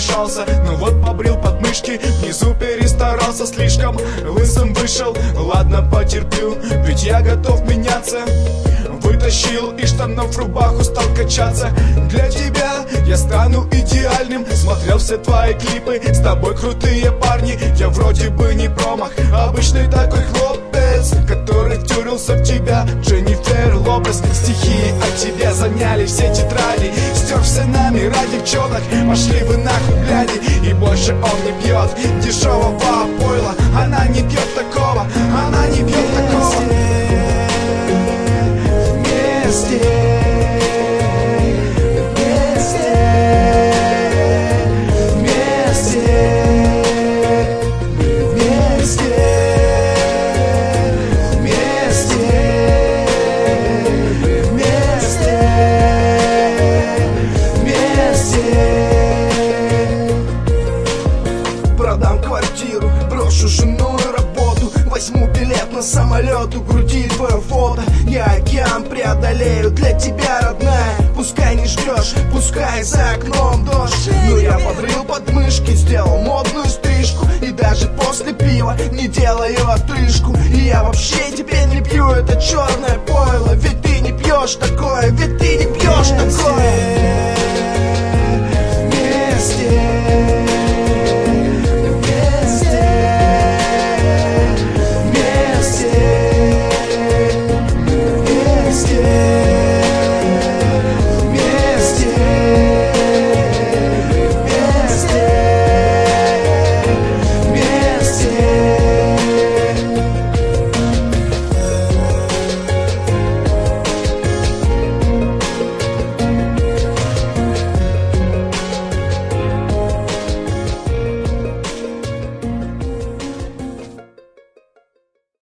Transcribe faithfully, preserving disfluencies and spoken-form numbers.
решался, но вот побрил подмышки, внизу перестарался слишком, лысым вышел, ладно потерплю, ведь я готов меняться. Вытащил из штанов рубаху, стал качаться. Для тебя я стану идеальным. Смотрел все твои клипы, с тобой крутые парни. Я вроде бы не промах, обычный такой хлопец, который втюрился в тебя, Дженнифер Лопес. Стихи от тебя заняли все тетради, стер все номера девчонок, пошли вы нахуй, гляди. И больше он не пьет дешевого пойла, она не пьет такого, она не пьет такого. Вместе, вместе, вместе, вместе, вместе, вместе, вместе. Продам квартиру, брошу жену и работу, возьму билет на самолет, у груди твое фото. Я океан преодолею для тебя, родная. Пускай не ждешь, пускай за окном дождь, но я подрыл подмышки, сделал модную стрижку, и даже после пива не делаю отрыжку. И я вообще теперь не пью это черное пойло, ведь ты не пьешь такое, ведь ты не пьешь такое.